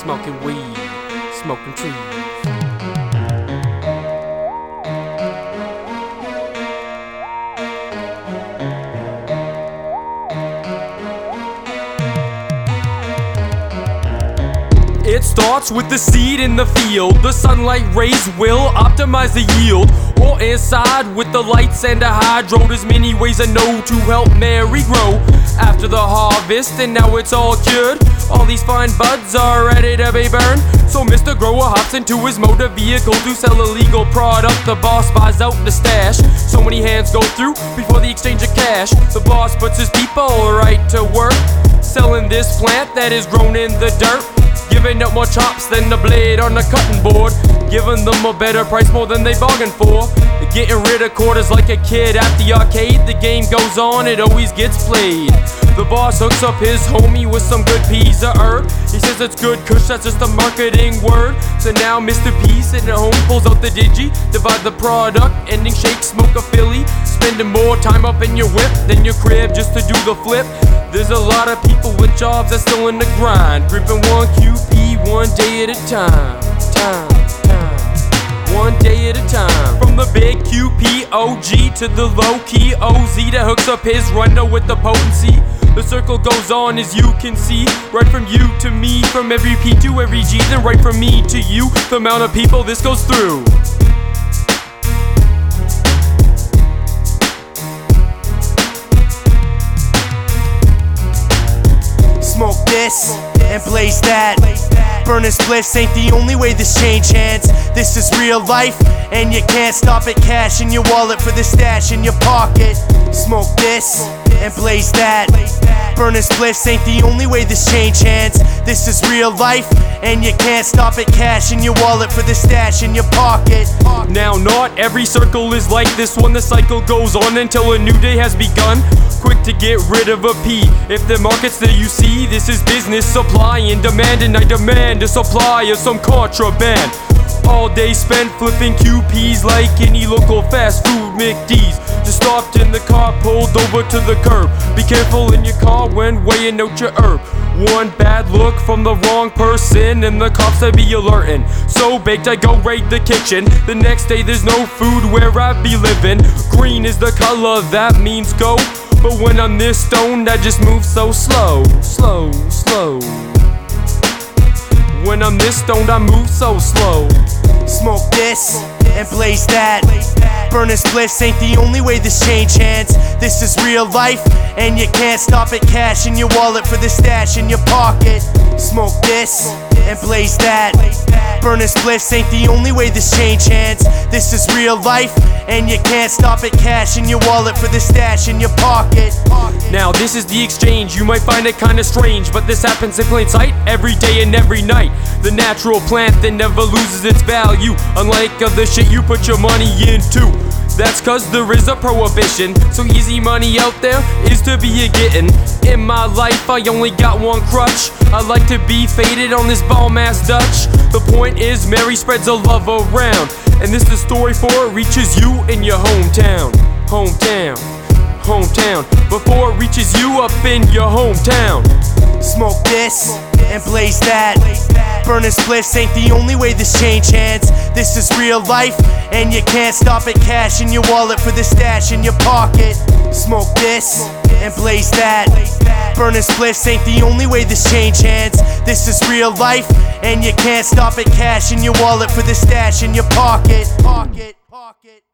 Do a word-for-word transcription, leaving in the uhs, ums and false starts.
smoking weed, smoking trees. It starts with the seed in the field. The sunlight rays will optimize the yield. Or inside with the lights and a hydro. There's many ways I know to help Mary grow. After the harvest and now it's all cured, all these fine buds are ready to be burned. So Mister Grower hops into his motor vehicle to sell a legal product. The boss buys out the stash. So many hands go through before the exchange of cash. The boss puts his people right to work, selling this plant that is grown in the dirt. Giving up more chops than the blade on the cutting board. Giving them a better price, more than they bargained for. Getting rid of quarters like a kid at the arcade. The game goes on, it always gets played. The boss hooks up his homie with some good peas of herb. He says it's good kush, that's just a marketing word. So now Mister P sitting at home pulls out the digi, divide the product, ending shake, smoke a Philly. Spending more time up in your whip than your crib just to do the flip. There's a lot of people with jobs that's still in the grind, gripping one Q P one day at a time. Time, time, one day at a time. From the big Q P O G to the low key O Z that hooks up his runner with the potency. The circle goes on as you can see, right from you to me, from every P to every G, then right from me to you, the amount of people this goes through. Smoke this and blaze that. Burning spliffs ain't the only way this change hands. This is real life and you can't stop it. Cash in your wallet for the stash in your pocket. Smoke this and blaze that. Burning spliffs ain't the only way this change hands. This is real life and you can't stop it. Cash in your wallet for the stash in your pocket. Now not every circle is like this one. The cycle goes on until a new day has begun. Quick to get rid of a P if the market's that you see. This is business, supply and demand, and I demand a supply of some contraband. All day spent flipping Q Ps like any local fast food McD's. Just stopped in the car, pulled over to the curb. Be careful in your car when weighing out your herb. One bad look from the wrong person and the cops I be alerting. So baked I go raid the kitchen. The next day there's no food where I be living. Green is the color, that means go. But when I'm this stoned I just move so slow, slow, slow. When I'm this stoned I move so slow. Smoke this and blaze that. Burning spliffs ain't the only way this change hands. This is real life and you can't stop it. Cash in your wallet for the stash in your pocket. Smoke this and blaze that. Burning spliffs ain't the only way this change hands. This is real life and you can't stop it. Cash in your wallet for the stash in your pocket. Now this is the exchange, you might find it kinda strange, but this happens in plain sight every day and every night. The natural plant that never loses its value, unlike other shit you put your money into. That's cause there is a prohibition, so easy money out there is to be a gettin'. In my life I only got one crutch, I like to be faded on this bomb ass Dutch. The point is Mary spreads a love around, and this the story for it reaches you in your hometown. Hometown, hometown, before it reaches you up in your hometown. Smoke this and blaze that. Burning spliffs ain't the only way this change hands. This is real life and you can't stop it. Cash in your wallet for the stash in your pocket. Smoke this and blaze that. Burning spliffs ain't the only way this change hands. This is real life and you can't stop it. Cash in your wallet for the stash in your pocket. Pocket, pocket.